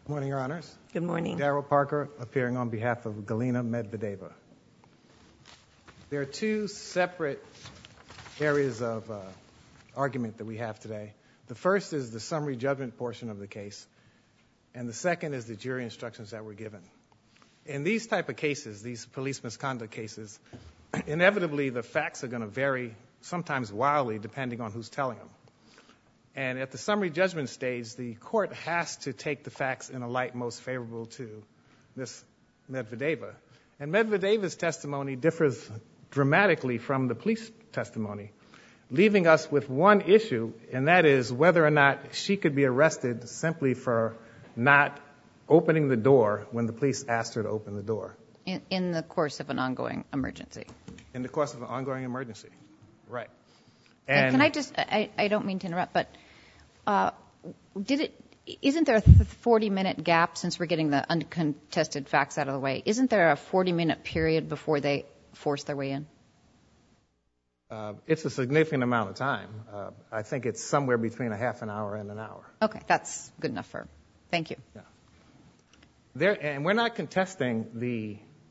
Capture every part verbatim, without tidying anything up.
Good morning, Your Honors. Good morning. Daryl Parker, appearing on behalf of Galina Medvedeva. There are two separate areas of uh, argument that we have today. The first is the summary judgment portion of the case, and the second is the jury instructions that were given. In these type of cases, these police misconduct cases, inevitably the facts are going to vary, sometimes wildly, depending on who's telling them. And at the summary judgment stage, the court has to take the facts in a light most favorable to Miz Medvedeva. And Medvedeva's testimony differs dramatically from the police testimony, leaving us with one issue, and that is whether or not she could be arrested simply for not opening the door when the police asked her to open the door. In, in the course of an ongoing emergency. In the course of an ongoing emergency, right. And, and can I just, I, I don't mean to interrupt, but uh, did it, isn't there a forty-minute gap, since we're getting the uncontested facts out of the way, isn't there a forty-minute period before they force their way in? Uh, it's a significant amount of time. Uh, I think it's somewhere between a half an hour and an hour. Okay, that's good enough for, thank you. Yeah. There, and we're not contesting the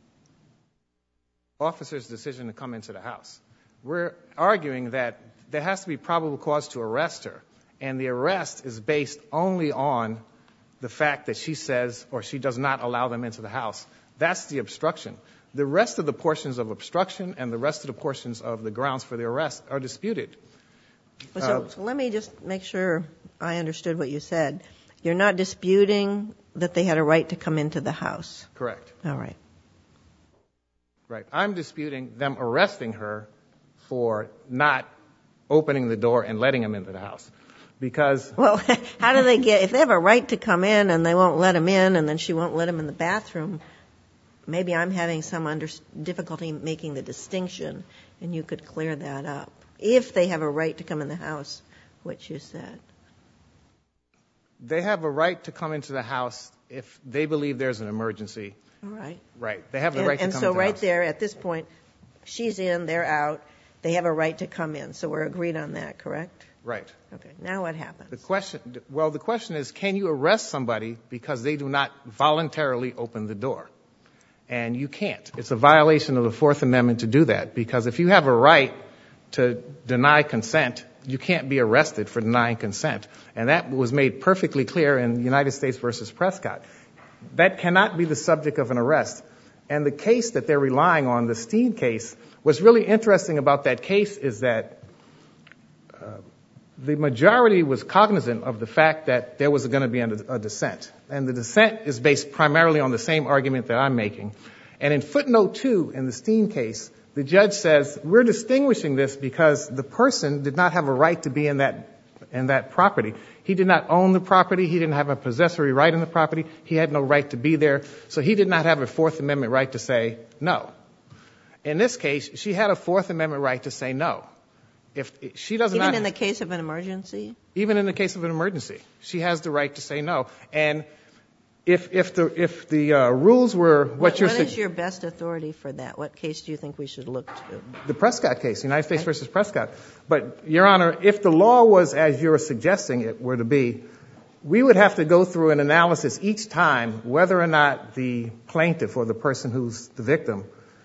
officer's decision to come into the house. We're arguing that there has to be probable cause to arrest her, and the arrest is based only on the fact that she says or she does not allow them into the house. That's the obstruction. The rest of the portions of obstruction and the rest of the portions of the grounds for the arrest are disputed. So, uh, so let me just make sure I understood what you said. You're not disputing that they had a right to come into the house? Correct. All right. Right. I'm disputing them arresting her for not opening the door and letting him into the house. Because... Well, how do they get... If they have a right to come in and they won't let him in and then she won't let him in the bathroom, maybe I'm having some under, difficulty making the distinction, and you could clear that up. If they have a right to come in the house, which you said. They have a right to come into the house if they believe there's an emergency. All right. Right. They have the and, right to and come so into the right house. there, at this point, she's in, they're out. They have a right to come in. So we're agreed on that, correct? Right. Okay. Now what happens? The question, well, the question is, can you arrest somebody because they do not voluntarily open the door? And you can't. It's a violation of the Fourth Amendment to do that, because if you have a right to deny consent, you can't be arrested for denying consent. And that was made perfectly clear in United States versus Prescott. That cannot be the subject of an arrest. And the case that they're relying on, the Steen case, what's really interesting about that case is that uh, the majority was cognizant of the fact that there was going to be a, a dissent. And the dissent is based primarily on the same argument that I'm making. And in footnote two in the Steen case, the judge says, we're distinguishing this because the person did not have a right to be in that in that property. He did not own the property. He didn't have a possessory right in the property. He had no right to be there. So he did not have a Fourth Amendment right to say no. In this case, she had a Fourth Amendment right to say no. If she does Even not, in the case of an emergency? Even in the case of an emergency, she has the right to say no. And if if the if the uh, rules were what, what you're what saying, is your best authority for that? What case do you think we should look to? The Prescott case, United States versus Prescott. But, Your Honor, if the law was as you're suggesting it were to be, we would have to go through an analysis each time whether or not the plaintiff or the person who's the victim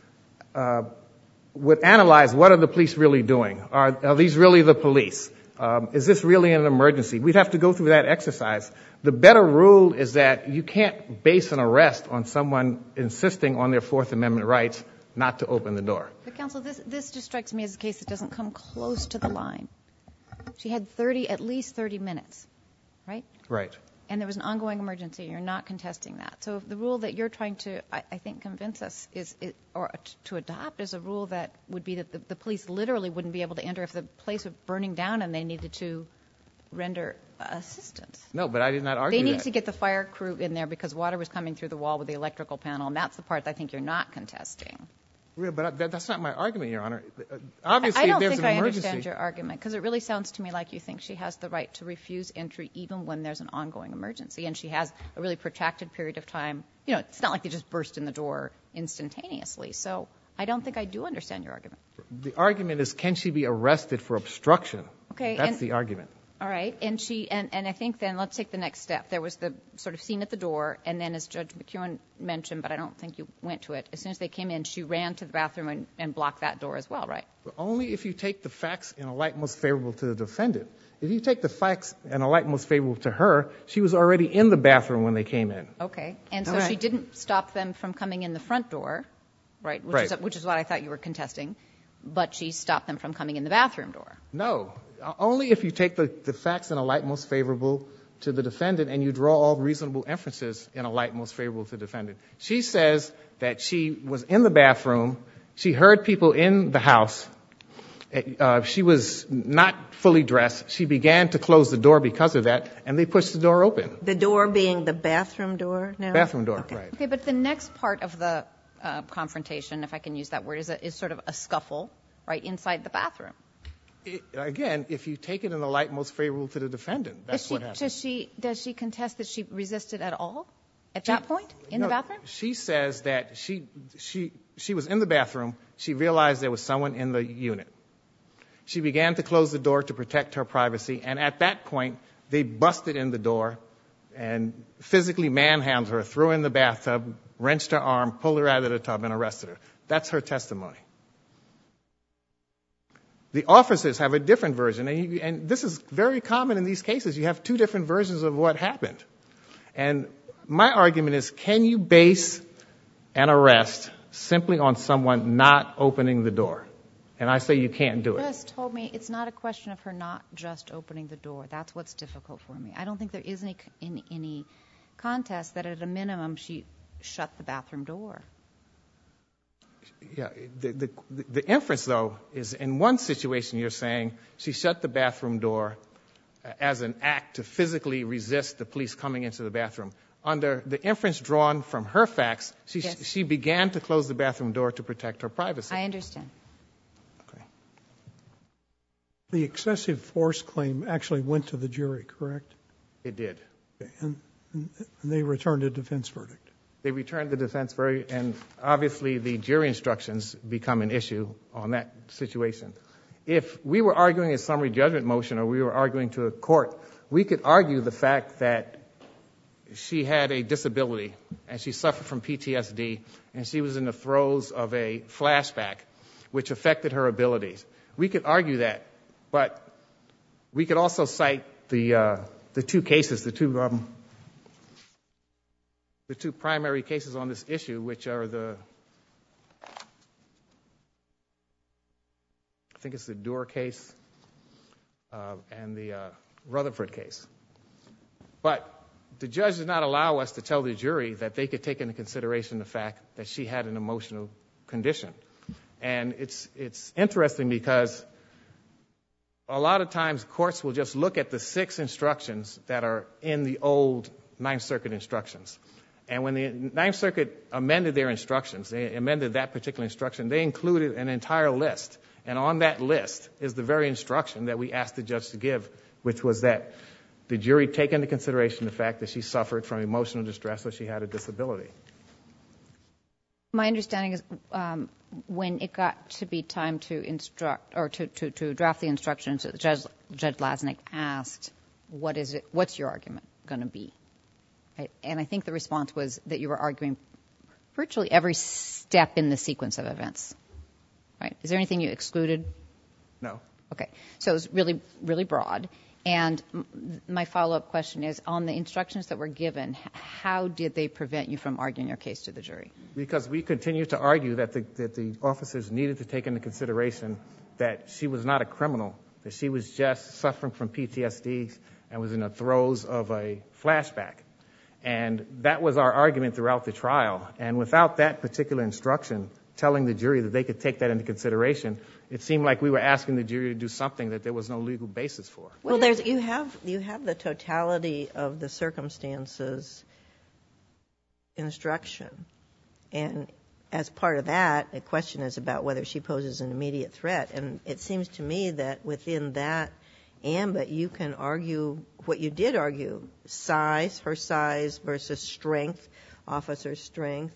uh, would analyze what are the police really doing. Are, are these really the police? Um, is this really an emergency? We'd have to go through that exercise. The better rule is that you can't base an arrest on someone insisting on their Fourth Amendment rights not to open the door. But counsel, this this just strikes me as a case that doesn't come close to the line. She had thirty, at least thirty minutes, right? Right. And there was an ongoing emergency. You're not contesting that. So if the rule that you're trying to, I, I think, convince us is, is, or to adopt is a rule that would be that the, the police literally wouldn't be able to enter if the place was burning down and they needed to render assistance. No, but I did not argue They needed that. to get the fire crew in there because water was coming through the wall with the electrical panel, and that's the part I think you're not contesting. Yeah, but that, that's not my argument, Your Honor. Obviously, I don't there's think an I emergency. understand your argument, because it really sounds to me like you think she has the right to refuse entry even when there's an ongoing emergency, and she has a really protracted period of time. You know, it's not like they just burst in the door instantaneously. So I don't think I do understand your argument. The argument is, can she be arrested for obstruction? Okay. That's and, the argument. All right. And she, and, and I think then let's take the next step. There was the sort of scene at the door, and then as Judge McEwen mentioned, but I don't think you went to it, as soon as they came in, she ran to the bathroom and, and blocked that door as well, right? But only if you take the facts in a light most favorable to the defendant. If you take the facts in a light most favorable to her, she was already in the bathroom when they came in. Okay. And so All right. she didn't stop them from coming in the front door, right? Which, Right. Is, which is what I thought you were contesting. But she stopped them from coming in the bathroom door. No. Only if you take the, the facts in a light most favorable to the defendant and you draw all reasonable inferences in a light most favorable to the defendant. She says that she was in the bathroom. She heard people in the house. Uh, she was not fully dressed. She began to close the door because of that, and they pushed the door open. The door being the bathroom door now? Bathroom door, Okay. right. Okay, but the next part of the uh, confrontation, if I can use that word, is, a, is sort of a scuffle, right, inside the bathroom. It, again, if you take it in the light most favorable to the defendant, that's Does she, what happened. does she, does she contest that she resisted at all at She- that point in No, the bathroom? She says that she, she, she was in the bathroom. She realized there was someone in the unit. She began to close the door to protect her privacy, and at that point, they busted in the door and physically manhandled her, threw her in the bathtub, wrenched her arm, pulled her out of the tub, and arrested her. That's her testimony. The officers have a different version, and, you, and this is very common in these cases. You have two different versions of what happened. And my argument is, can you base an arrest simply on someone not opening the door? And I say you can't do You it. just told me it's not a question of her not just opening the door. That's what's difficult for me. I don't think there is any, any, any contest that at a minimum she shut the bathroom door. Yeah, the, the, the inference, though, is in one situation you're saying she shut the bathroom door as an act to physically resist the police coming into the bathroom. Under the inference drawn from her facts, she, Yes. she began to close the bathroom door to protect her privacy. I understand. Okay. The excessive force claim actually went to the jury, correct? It did. And, and they returned a defense verdict. They returned the defense verdict, and obviously the jury instructions become an issue on that situation. If we were arguing a summary judgment motion or we were arguing to a court, we could argue the fact that she had a disability and she suffered from P T S D and she was in the throes of a flashback which affected her abilities. We could argue that, but we could also cite the uh, the two cases, the two um, the two primary cases on this issue, which are the, I think it's the Doer case uh, and the uh, Rutherford case. But the judge did not allow us to tell the jury that they could take into consideration the fact that she had an emotional condition. And it's it's interesting because a lot of times courts will just look at the six instructions that are in the old Ninth Circuit instructions. And when the Ninth Circuit amended their instructions, they amended that particular instruction, they included an entire list. And on that list is the very instruction that we asked the judge to give, which was that the jury take into consideration the fact that she suffered from emotional distress or she had a disability. My understanding is um, when it got to be time to instruct or to, to, to draft the instructions, Judge, Judge Lasnik asked, "What is it? What's your argument going to be?" Right? And I think the response was that you were arguing virtually every step in the sequence of events. Right? Is there anything you excluded? No. Okay. So it was really, really broad. And m- my follow-up question is, on the instructions that were given, h- how did they prevent you from arguing your case to the jury? Because we continue to argue that the, that the officers needed to take into consideration that she was not a criminal, that she was just suffering from P T S D and was in the throes of a flashback. And that was our argument throughout the trial. And without that particular instruction telling the jury that they could take that into consideration, it seemed like we were asking the jury to do something that there was no legal basis for. Well, there's you have you have the totality of the circumstances instruction, and as part of that, the question is about whether she poses an immediate threat. And it seems to me that within that ambit, you can argue what you did argue: size, her size versus strength, officer's strength.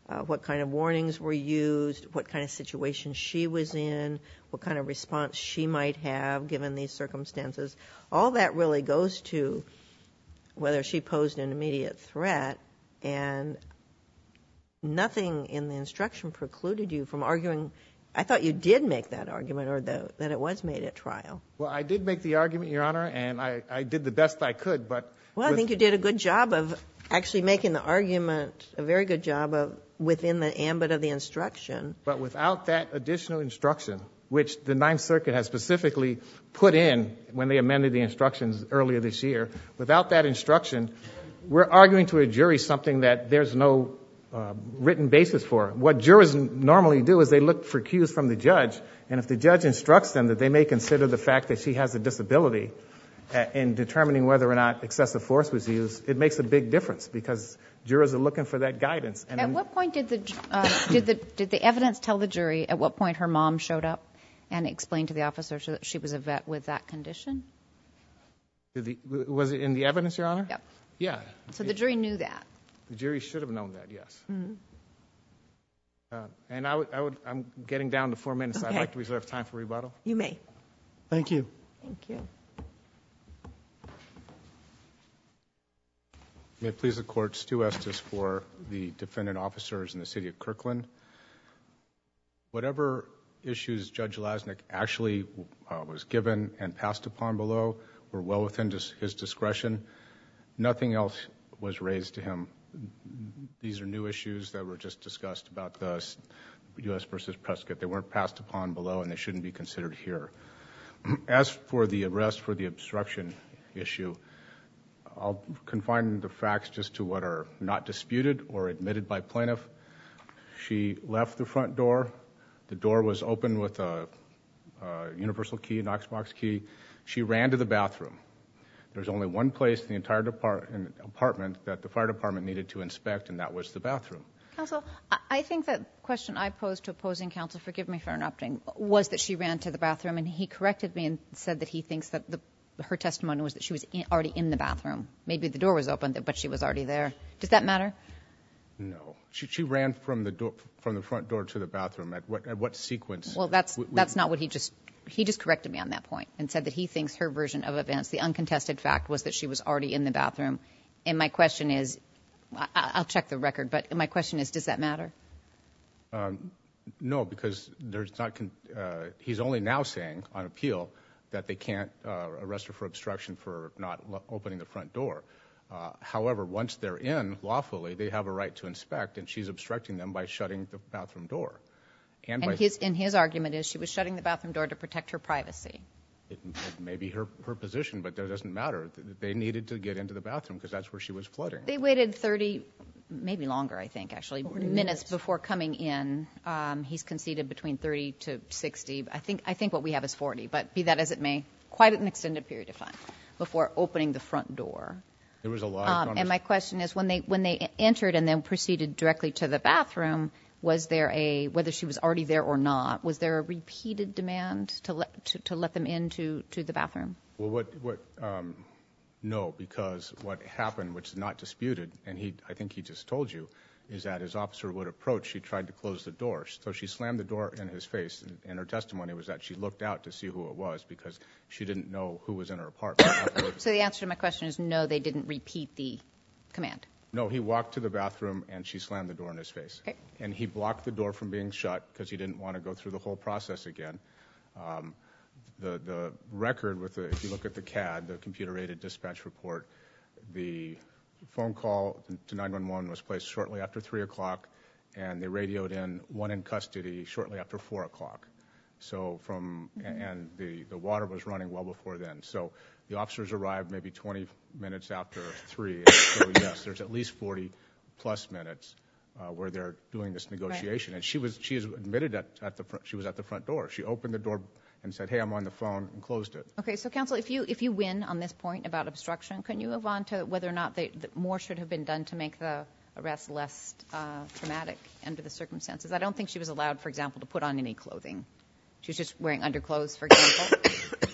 uh, what kind of warnings were used, what kind of situation she was in, what kind of response she might have given these circumstances. All that really goes to whether she posed an immediate threat, and nothing in the instruction precluded you from arguing. I thought you did make that argument, or the, that it was made at trial. Well, I did make the argument, Your Honor, and I, I did the best I could, but... Well, I think you did a good job of actually making the argument, a very good job of within the ambit of the instruction. But without that additional instruction, which the Ninth Circuit has specifically put in when they amended the instructions earlier this year, without that instruction, we're arguing to a jury something that there's no uh, written basis for. What jurors normally do is they look for cues from the judge, and if the judge instructs them that they may consider the fact that she has a disability uh, in determining whether or not excessive force was used, it makes a big difference because jurors are looking for that guidance. And at what point did the uh, did the did the evidence tell the jury at what point her mom showed up and explained to the officer that she was a vet with that condition? Did the, was it in the evidence, Your Honor? Yep. Yeah. So the jury knew that. The jury should have known that, yes. Mm-hmm. Uh, and I would, I would, I'm getting down to four minutes. Okay. I'd like to reserve time for rebuttal. You may. Thank you. Thank you. May it please the Court, Stu Estes for the defendant officers in the city of Kirkland. Whatever issues Judge Lasnik actually uh, was given and passed upon below were well within dis- his discretion. Nothing else was raised to him. These are new issues that were just discussed about the U S versus Prescott. They weren't passed upon below, and they shouldn't be considered here. As for the arrest for the obstruction issue, I'll confine the facts just to what are not disputed or admitted by plaintiff. She left the front door. The door was open with a, a universal key, Knox-box key. She ran to the bathroom. There's only one place in the entire depart- in the apartment that the fire department needed to inspect, and that was the bathroom. Counsel, I think that question I posed to opposing counsel, forgive me for interrupting, was that she ran to the bathroom, and he corrected me and said that he thinks that the, her testimony was that she was in, already in the bathroom. Maybe the door was open, but she was already there. Does that matter? No. She, she ran from the door, from the front door to the bathroom. At what, at what sequence? Well, that's we, we, that's not what he just he just corrected me on that point and said that he thinks her version of events, the uncontested fact, was that she was already in the bathroom. And my question is, I, I'll check the record, but my question is, does that matter? Um, no, because there's not. Con- uh, he's only now saying on appeal that they can't uh, arrest her for obstruction for not lo- opening the front door. Uh, however, once they're in lawfully, they have a right to inspect, and she's obstructing them by shutting the bathroom door. And, And by his and his argument is she was shutting the bathroom door to protect her privacy. it, it may be her, her position, but that doesn't matter. They needed to get into the bathroom because that's where she was flooding. They waited thirty, maybe longer, I think, actually, minutes, minutes before coming in. Um, he's conceded between thirty to sixty. I think I think what we have is forty, but be that as it may, quite an extended period of time before opening the front door. There was a lot. Um, and my question is, when they when they entered and then proceeded directly to the bathroom, was there a, whether she was already there or not, was there a repeated demand to let to, to let them into to the bathroom? Well, what what um, no, because what happened, which is not disputed, and he I think he just told you, is that as officer would approach, she tried to close the door. So she slammed the door in his face, and, and her testimony was that she looked out to see who it was because she didn't know who was in her apartment. So the answer to my question is no, they didn't repeat the command. No, he walked to the bathroom, and she slammed the door in his face. Okay. And he blocked the door from being shut because he didn't want to go through the whole process again. Um, the, the record, with the, if you look at the C A D, the computer-aided dispatch report, the phone call to nine one one was placed shortly after three o'clock, and they radioed in one in custody shortly after four o'clock. So from, mm-hmm. and the, the water was running well before then. So the officers arrived maybe twenty minutes after three. And so yes, there's at least forty plus minutes uh, where they're doing this negotiation. Right. And she was, she is admitted at, at the front, she was at the front door. She opened the door and said, hey, I'm on the phone, and closed it. Okay, so counsel, if you if you win on this point about obstruction, can you move on to whether or not they, that more should have been done to make the arrest less uh, traumatic under the circumstances? I don't think she was allowed, for example, to put on any clothing. She was just wearing underclothes, for example.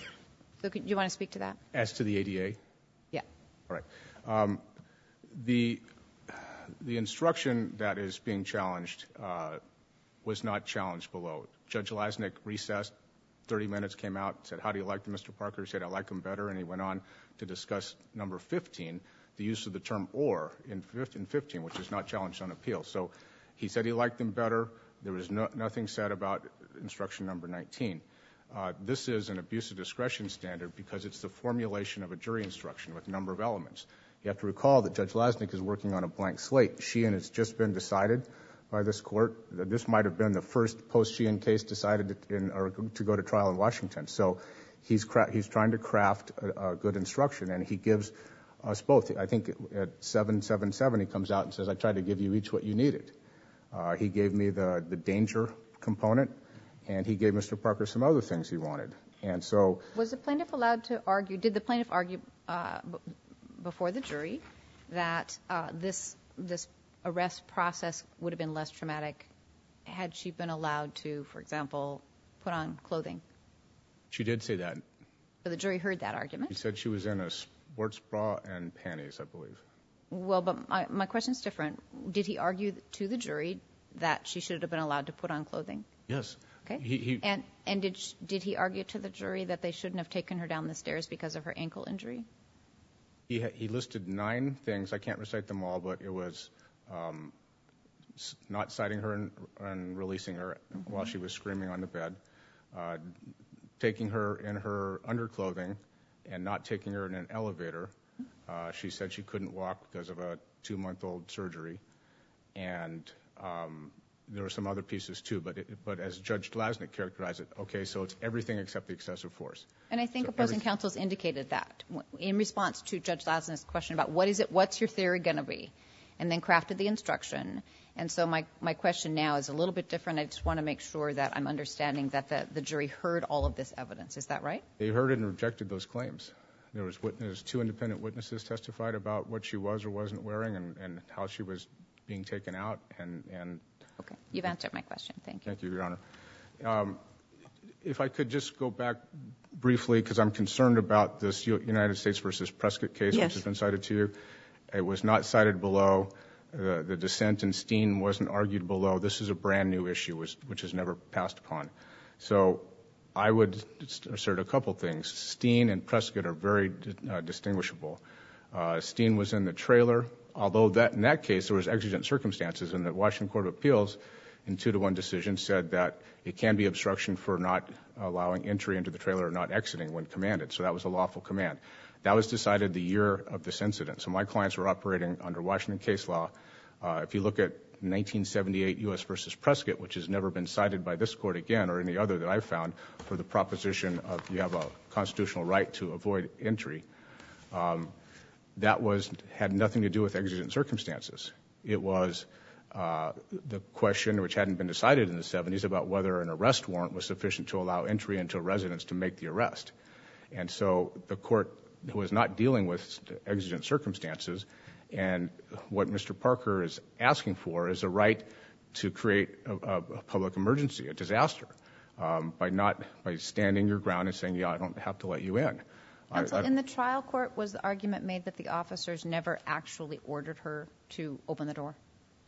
So could, do you want to speak to that? As to the A D A? Yeah. All right. Um, the the instruction that is being challenged uh, was not challenged below. Judge Lasnik recessed, thirty minutes, came out, said, how do you like them, Mister Parker? He said, I like them better, and he went on to discuss number fifteen, the use of the term or in fifteen, which is not challenged on appeal. So he said he liked them better. There was no, nothing said about instruction number nineteen. Uh, this is an abuse of discretion standard because it's the formulation of a jury instruction with a number of elements. You have to recall that Judge Lasnik is working on a blank slate. Sheehan has just been decided by this court. This might have been the first post-Sheehan case decided in, or to go to trial in Washington. So he's, cra- he's trying to craft a, a good instruction, and he gives us both. I think at seven seven seven he comes out and says, I tried to give you each what you needed. Uh, he gave me the, the danger component, and he gave Mister Parker some other things he wanted. And so... Was the plaintiff allowed to argue, did the plaintiff argue uh, b- before the jury that uh, this this arrest process would have been less traumatic had she been allowed to, for example, put on clothing? She did say that. So the jury heard that argument? She said she was in a sports bra and panties, I believe. Well, but my, my question's different. Did he argue to the jury that she should have been allowed to put on clothing? Yes. Okay. He, he, and and did sh- did he argue to the jury that they shouldn't have taken her down the stairs because of her ankle injury? He, ha- he listed nine things. I can't recite them all, but it was um, s- not citing her and, and releasing her mm-hmm. while she was screaming on the bed, uh, taking her in her underclothing and not taking her in an elevator. Uh, she said she couldn't walk because of a two-month-old surgery, and um, there were some other pieces too. But it, but as Judge Lasnik characterized it, okay, so it's everything except the excessive force. And I think so opposing counsel's indicated that in response to Judge Lasnik's question about what is it, what's your theory going to be, and then crafted the instruction. And so my my question now is a little bit different. I just want to make sure that I'm understanding that the the jury heard all of this evidence. Is that right? They heard it and rejected those claims. There was witness, two independent witnesses testified about what she was or wasn't wearing and, and how she was being taken out. And, and okay, you've answered my question. Thank you. Thank you, Your Honor. Um, if I could just go back briefly, because I'm concerned about this United States versus Prescott case, yes. which has been cited to you. It was not cited below. Uh, the dissent in Steen wasn't argued below. This is a brand new issue, which, which has never passed upon. So I would assert a couple things. Steen and Prescott are very uh, distinguishable. Uh, Steen was in the trailer, although that in that case there was exigent circumstances, and the Washington Court of Appeals in two to one decision said that it can be obstruction for not allowing entry into the trailer or not exiting when commanded. So that was a lawful command. That was decided the year of this incident. So my clients were operating under Washington case law. Uh, if you look at nineteen seventy-eight U S versus Prescott, which has never been cited by this court again or any other that I've found for the proposition of you have a constitutional right to avoid entry, um, that was had nothing to do with exigent circumstances. It was uh, the question, which hadn't been decided in the seventies, about whether an arrest warrant was sufficient to allow entry into a residence to make the arrest. And so the court was not dealing with exigent circumstances. And what Mister Parker is asking for is a right to create a, a, a public emergency, a disaster, um, by not by standing your ground and saying, yeah, I don't have to let you in. Counsel, I, I, in the trial court, was the argument made that the officers never actually ordered her to open the door?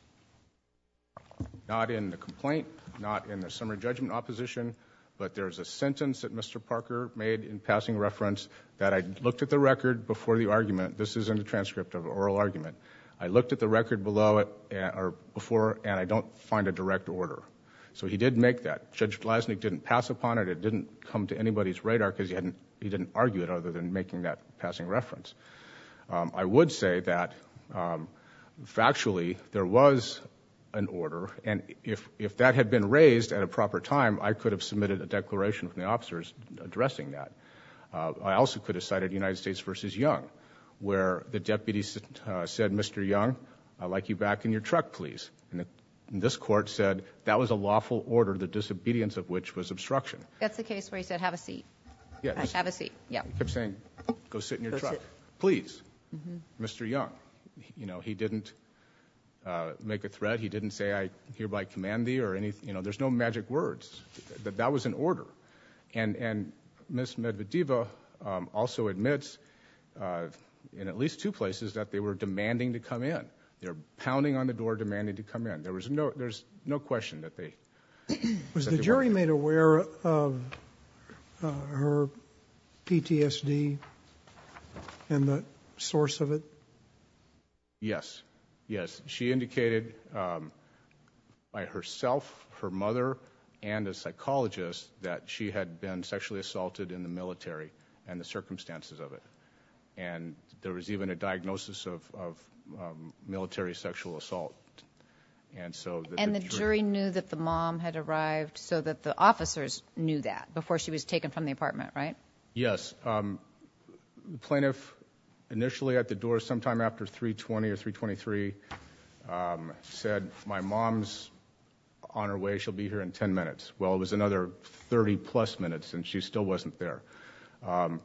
Not in the complaint, not in the summary judgment opposition, but there's a sentence that Mister Parker made in passing reference that I looked at the record before the argument. This is in the transcript of oral argument. I looked at the record below it, or before, and I don't find a direct order. So he did make that. Judge Lasnik didn't pass upon it. It didn't come to anybody's radar because he hadn't, he didn't argue it other than making that passing reference. Um, I would say that um, factually there was an order, and if if that had been raised at a proper time, I could have submitted a declaration from the officers addressing that. Uh, I also could have cited United States versus Young, where the deputy uh, said, Mister Young, I'd like you back in your truck, please. And, the, and this court said that was a lawful order, the disobedience of which was obstruction. That's the case where he said, have a seat. Yes. Have a seat, yeah. He kept saying, go sit in your Go truck. sit. Please, Mm-hmm. Mister Young. You know, he didn't uh, make a threat. He didn't say, I hereby command thee or anything. You know, there's no magic words. That, that was an order. And, and Miz Medvedeva um, also admits uh, in at least two places that they were demanding to come in. They're pounding on the door demanding to come in. There was no, there's no question that they... Was that the they jury wanted. made aware of uh, her P T S D and the source of it? Yes, yes. She indicated um, by herself, her mother, and a psychologist that she had been sexually assaulted in the military and the circumstances of it. And there was even a diagnosis of, of um, military sexual assault. And so the, And the, the jury knew that the mom had arrived so that the officers knew that before she was taken from the apartment, right? Yes. Um, the plaintiff initially at the door sometime after three twenty or three twenty-three um, said, my mom's on her way, she'll be here in ten minutes. Well, it was another thirty plus minutes and she still wasn't there. Um,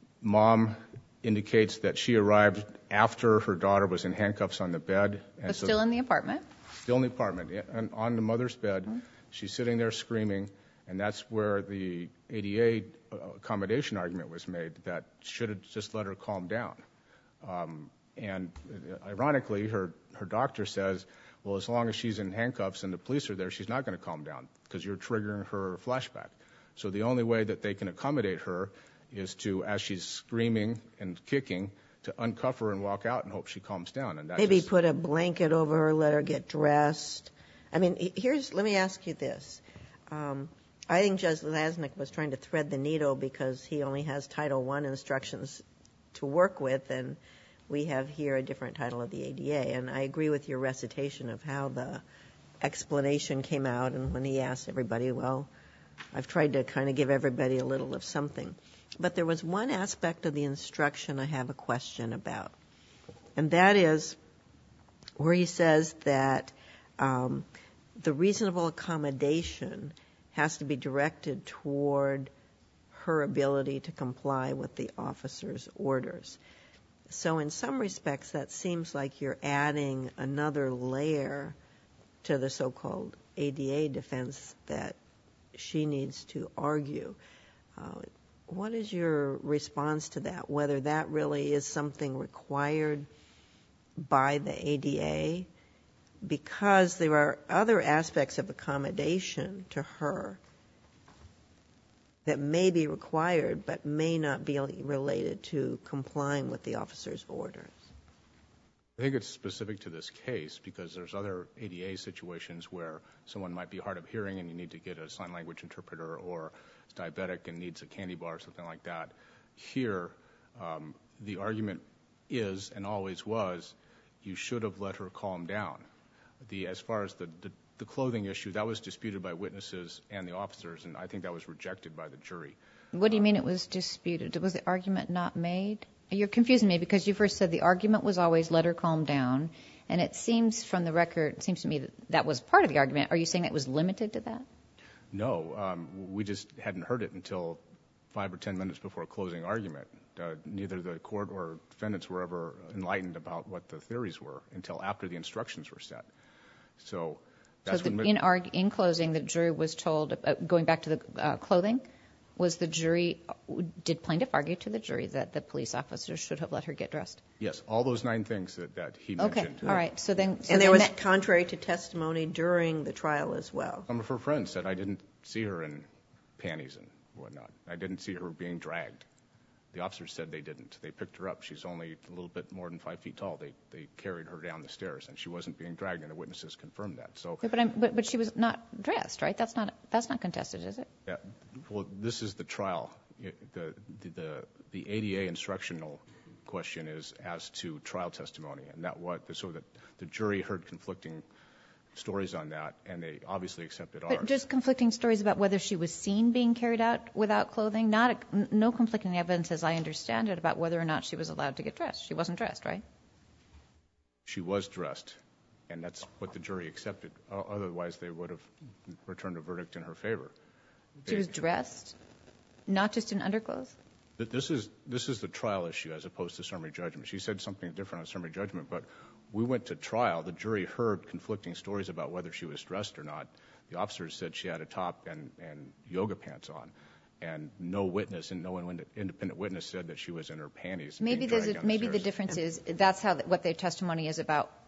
mom indicates that she arrived after her daughter was in handcuffs on the bed. And But so still in the apartment? Still in the apartment, and on the mother's bed. Mm-hmm. She's sitting there screaming, and that's where the A D A accommodation argument was made, that should have just let her calm down. Um, and ironically, her, her doctor says, well, as long as she's in handcuffs and the police are there, she's not going to calm down because you're triggering her flashback. So the only way that they can accommodate her is to, as she's screaming and kicking, to uncuff her and walk out and hope she calms down. And that Maybe just, put a blanket over her, let her get dressed. I mean, here's, let me ask you this. Um, I think Judge Lasnik was trying to thread the needle because he only has Title one instructions to work with, and we have here a different title of the A D A. And I agree with your recitation of how the explanation came out, and when he asked everybody, well, I've tried to kind of give everybody a little of something. But there was one aspect of the instruction I have a question about, and that is where he says that um, the reasonable accommodation has to be directed toward her ability to comply with the officer's orders. So in some respects, that seems like you're adding another layer to the so-called A D A defense that she needs to argue. Uh, what is your response to that, whether that really is something required by the A D A? Because there are other aspects of accommodation to her that may be required but may not be related to complying with the officer's orders. I think it's specific to this case because there's other A D A situations where someone might be hard of hearing and you need to get a sign language interpreter, or is diabetic and needs a candy bar or something like that. Here, um, the argument is and always was, you should have let her calm down. The, as far as the, the, the clothing issue, that was disputed by witnesses and the officers, and I think that was rejected by the jury. What do you mean it was disputed? Was the argument not made? You're confusing me because you first said the argument was always let her calm down, and it seems from the record, it seems to me that that was part of the argument. Are you saying it was limited to that? No, um, we just hadn't heard it until five or ten minutes before closing argument. Uh, neither the court or defendants were ever enlightened about what the theories were until after the instructions were set. So that's so the, when in, arg- in closing, the jury was told, uh, going back to the uh, clothing, was the jury, did plaintiff argue to the jury that the police officers should have let her get dressed? Yes, all those nine things that, that he okay. mentioned. Okay, all right. So then, so and there then was that, contrary to testimony during the trial as well. Some of her friends said I didn't see her in panties and whatnot. I didn't see her being dragged. The officers said they didn't. They picked her up. She's only a little bit more than five feet tall. They they carried her down the stairs, and she wasn't being dragged, and the witnesses confirmed that. So, yeah, but, I'm, but but she was not dressed, right? That's not that's not contested, is it? yeah, well, this is the trial. The the the, the A D A instructional question is as to trial testimony, and that what so that the jury heard conflicting stories on that, and they obviously accepted ours. But just conflicting stories about whether she was seen being carried out without clothing, not a, no conflicting evidence, as I understand it, about whether or not she was allowed to get dressed. She wasn't dressed, right? She was dressed, and that's what the jury accepted. Otherwise, they would have returned a verdict in her favor. She They, was dressed, not just in underclothes? This is this is the trial issue as opposed to summary judgment. She said something different on summary judgment, but we went to trial. The jury heard conflicting stories about whether she was dressed or not. The officers said she had a top and, and yoga pants on, and no witness and no independent witness said that she was in her panties. Maybe being there's dragged a, down the maybe the stairs. difference is that's how what their testimony is about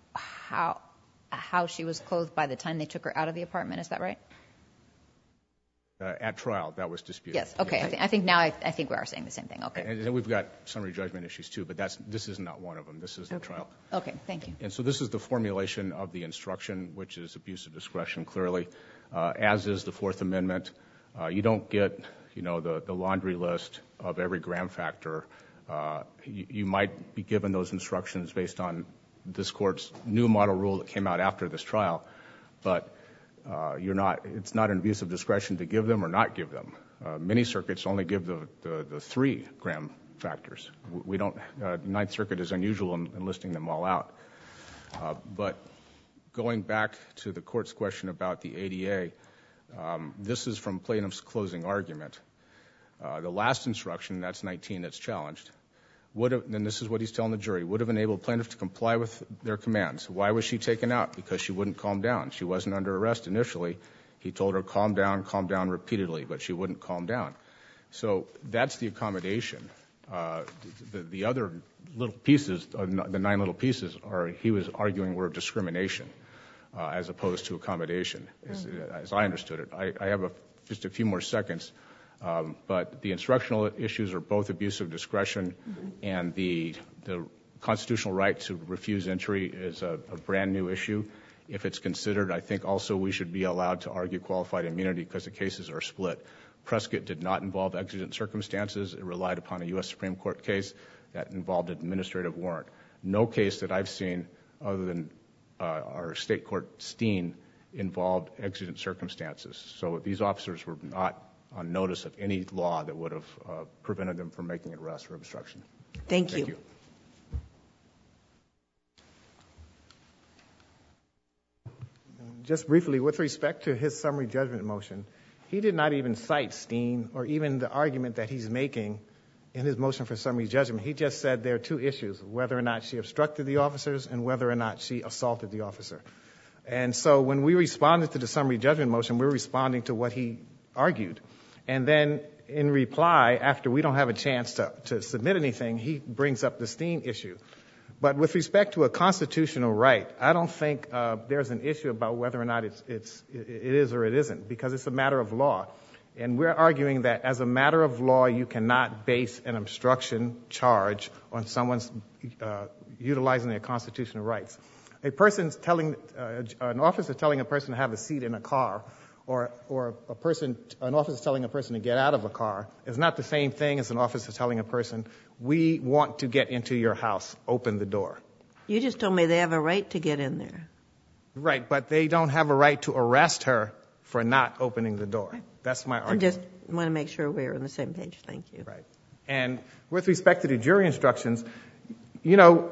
how how she was clothed by the time they took her out of the apartment. Is that right? Uh, at trial, that was disputed. Yes. Okay. Yes. I, th- I think now I, I think we are saying the same thing. Okay. And then we've got summary judgment issues too, but that's this is not one of them. This is the okay. trial. Okay. Thank you. And so this is the formulation of the instruction, which is abuse of discretion clearly, uh, as is the Fourth Amendment. Uh, you don't get, you know, the, the laundry list of every gram factor. Uh, you, you might be given those instructions based on this court's new model rule that came out after this trial, but Uh, you're not, it's not an abuse of discretion to give them or not give them. Uh, many circuits only give the, the, the three gram factors. We don't, uh, the Ninth Circuit is unusual in, in listing them all out. Uh, but going back to the court's question about the A D A, um, this is from plaintiff's closing argument. Uh, the last instruction, that's nineteen, that's challenged, would have, and this is what he's telling the jury, would have enabled plaintiff to comply with their commands. Why was she taken out? Because she wouldn't calm down. She wasn't under arrest initially. He told her, calm down, calm down repeatedly, but she wouldn't calm down. So that's the accommodation. Uh, the, the other little pieces, uh, the nine little pieces, are he was arguing were discrimination uh, as opposed to accommodation, as, as I understood it. I, I have a, just a few more seconds. Um, but the instructional issues are both abuse of discretion, mm-hmm. and the, the constitutional right to refuse entry is a, a brand new issue. If it's considered, I think also we should be allowed to argue qualified immunity because the cases are split. Prescott did not involve exigent circumstances. It relied upon a U S Supreme Court case that involved an administrative warrant. No case that I've seen other than uh, our state court Steen involved exigent circumstances. So these officers were not on notice of any law that would have uh, prevented them from making an arrest for obstruction. Thank you. Thank you. Just briefly, with respect to his summary judgment motion, he did not even cite Steen or even the argument that he's making in his motion for summary judgment. He just said there are two issues, whether or not she obstructed the officers and whether or not she assaulted the officer. And so when we responded to the summary judgment motion, we're responding to what he argued. And then in reply, after we don't have a chance to, to submit anything, he brings up the Steen issue. But with respect to a constitutional right, I don't think uh, there's an issue about whether or not it's, it's, it is or it isn't, because it's a matter of law. And we're arguing that as a matter of law, you cannot base an obstruction charge on someone's uh, utilizing their constitutional rights. A person's telling, uh, an officer telling a person to have a seat in a car, or, or a person, an officer telling a person to get out of a car is not the same thing as an officer telling a person, we want to get into your house, open the door. You just told me they have a right to get in there. Right, but they don't have a right to arrest her for not opening the door. That's my argument. I just want to make sure we're on the same page. Thank you. Right. And with respect to the jury instructions, you know,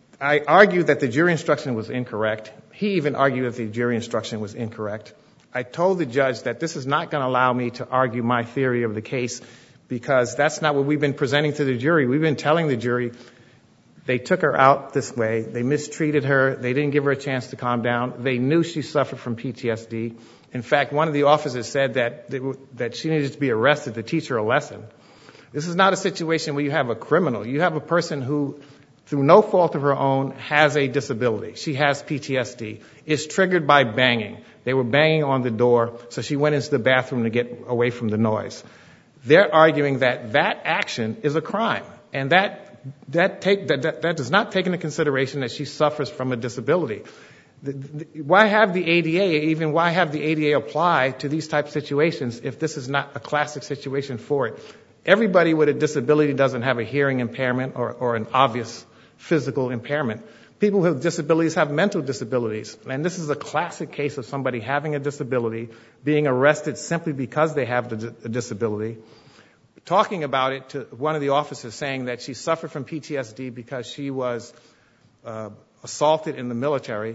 I argued that the jury instruction was incorrect. He even argued that the jury instruction was incorrect. I told the judge that this is not going to allow me to argue my theory of the case because that's not what we've been presenting to the jury. We've been telling the jury they took her out this way. They mistreated her. They didn't give her a chance to calm down. They knew she suffered from P T S D. In fact, one of the officers said that, that she needed to be arrested to teach her a lesson. This is not a situation where you have a criminal. You have a person who, through no fault of her own, has a disability. She has P T S D. It's triggered by banging. They were banging on the door, so she went into the bathroom to get away from the noise. They're arguing that that action is a crime, and that that, take, that, that, that does not take into consideration that she suffers from a disability. The, the, why have the A D A, even why have the A D A apply to these type of situations if this is not a classic situation for it? Everybody with a disability doesn't have a hearing impairment or, or an obvious physical impairment. People with disabilities have mental disabilities. And this is a classic case of somebody having a disability, being arrested simply because they have the, the disability, talking about it to one of the officers saying that she suffered from P T S D because she was uh, assaulted in the military.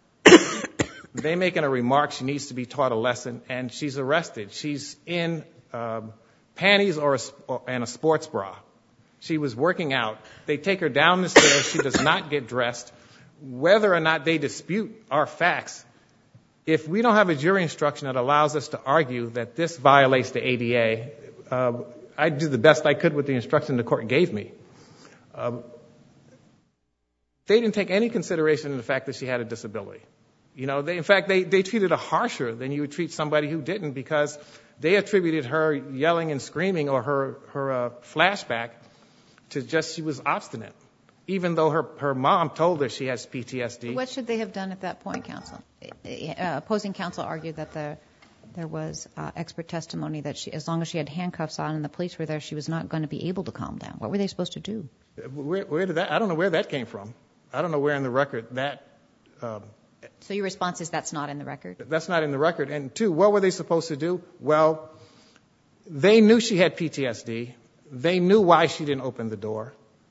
They making a remark, she needs to be taught a lesson, and she's arrested. She's in uh, panties or a, or, and a sports bra. She was working out. They take her down the stairs. She does not get dressed. Whether or not they dispute our facts, if we don't have a jury instruction that allows us to argue that this violates the A D A, uh, I did the best I could with the instruction the court gave me. Uh, they didn't take any consideration in the fact that she had a disability. You know, they, in fact, they, they treated her harsher than you would treat somebody who didn't, because they attributed her yelling and screaming or her, her uh, flashback to just she was obstinate, even though her, her mom told her she has P T S D. What should they have done at that point, counsel? Uh, opposing counsel argued that the, there was uh, expert testimony that she, as long as she had handcuffs on and the police were there, she was not going to be able to calm down. What were they supposed to do? Where, where did that? I don't know where that came from. I don't know where in the record that. Um, so your response is that's not in the record? That's not in the record. And two, what were they supposed to do? Well, they knew she had P T S D. They knew why she didn't open the door.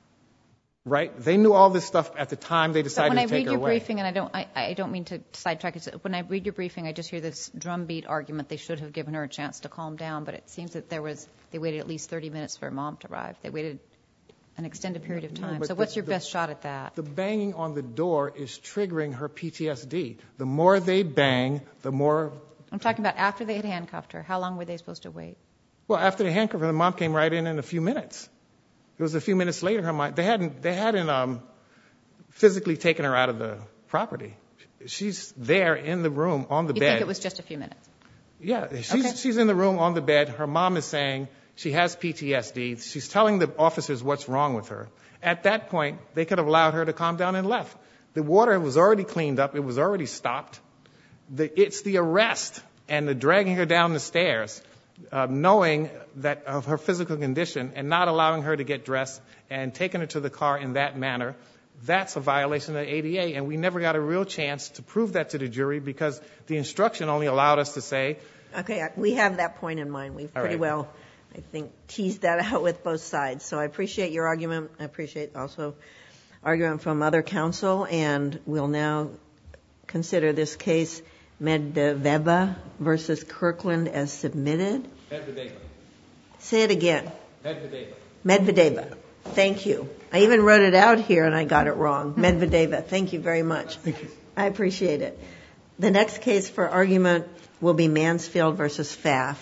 Right? They knew all this stuff at the time they decided to take her away. When I read your briefing, and I don't, I, I don't mean to sidetrack it. When I read your briefing, I just hear this drumbeat argument. They should have given her a chance to calm down, but it seems that there was, they waited at least thirty minutes for her mom to arrive. They waited an extended period of time. No, so the, what's your the, best shot at that? The banging on the door is triggering her P T S D. The more they bang, the more... I'm talking about after they had handcuffed her. How long were they supposed to wait? Well, after they handcuffed her, the mom came right in in a few minutes. It was a few minutes later. Her mom, they hadn't, they hadn't um, physically taken her out of the property. She's there in the room on the you bed. You think it was just a few minutes? Yeah, she's, okay. she's in the room on the bed. Her mom is saying she has P T S D. She's telling the officers what's wrong with her. At that point, they could have allowed her to calm down and left. The water was already cleaned up. It was already stopped. The, it's the arrest and the dragging her down the stairs, uh, knowing that of her physical condition and not allowing her to get dressed and taking her to the car in that manner. That's a violation of the A D A, and we never got a real chance to prove that to the jury because the instruction only allowed us to say... Okay, we have that point in mind. We've pretty right. well, I think, teased that out with both sides. So I appreciate your argument. I appreciate also argument from other counsel, and we'll now consider this case Medvedeva versus Kirkland as submitted. Medvedeva. Say it again. Medvedeva. Medvedeva. Thank you. I even wrote it out here and I got it wrong. Medvedeva. Thank you very much. Thank you. I appreciate it. The next case for argument will be Mansfield versus Pfaff.